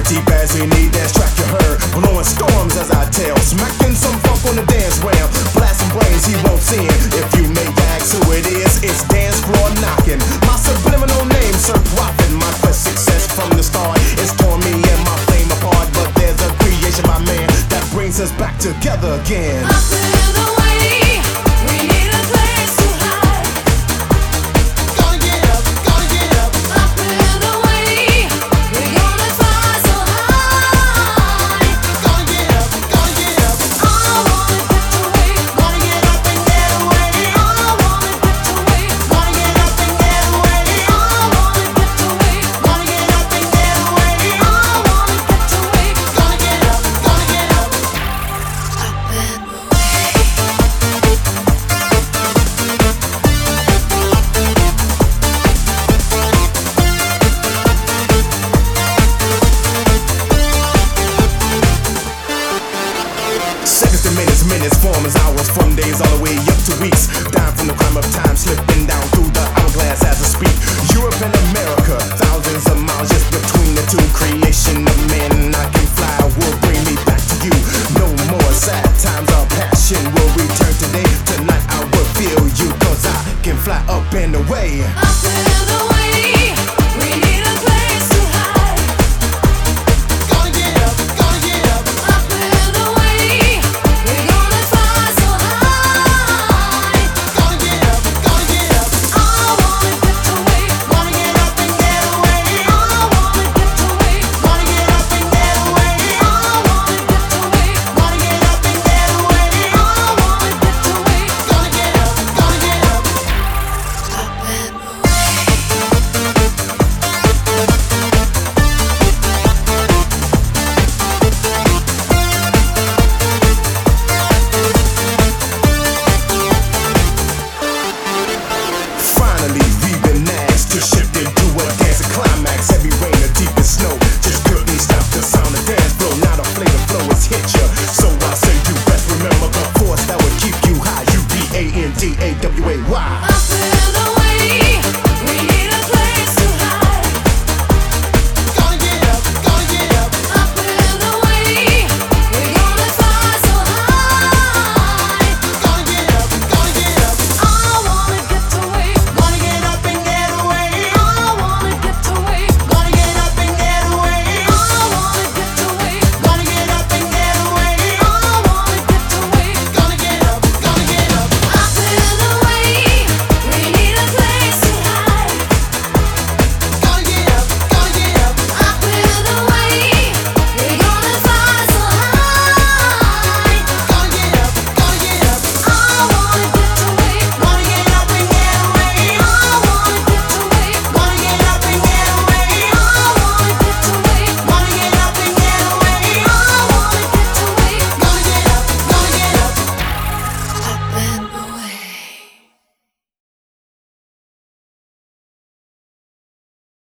Deep as we need dance track you heard, blowing storms as I tell, smacking some funk on the dance ramp, blasting brains he won't sin. If you may ask who it is, it's dance floor knocking. My subliminal name, Sir Profit. My quest success from the start, it's torn me and my flame apart, but there's a creation, my man, that brings us back together again. Up and away, we need a place to hide. Gotta get up, gotta get up. Up and away, we're gonna fly so high. Gotta get up, gotta get up. I wanna get away, Gotta get up and get away. I wanna get away, Gotta get up and get away. I wanna get away, Gotta get up and get away. I wanna get away. Gotta get up, gotta get up. Up and away. Seconds to minutes, minutes form as hours, from days all the way up to weeks. Down from the crime of time, slipping down through the hourglass as I speak. Europe and America, thousands of miles just between the two. Creation of man, I can fly, will bring me back to you. No more sad times, our passion will return today. Tonight I will feel you, cause I can fly up and away.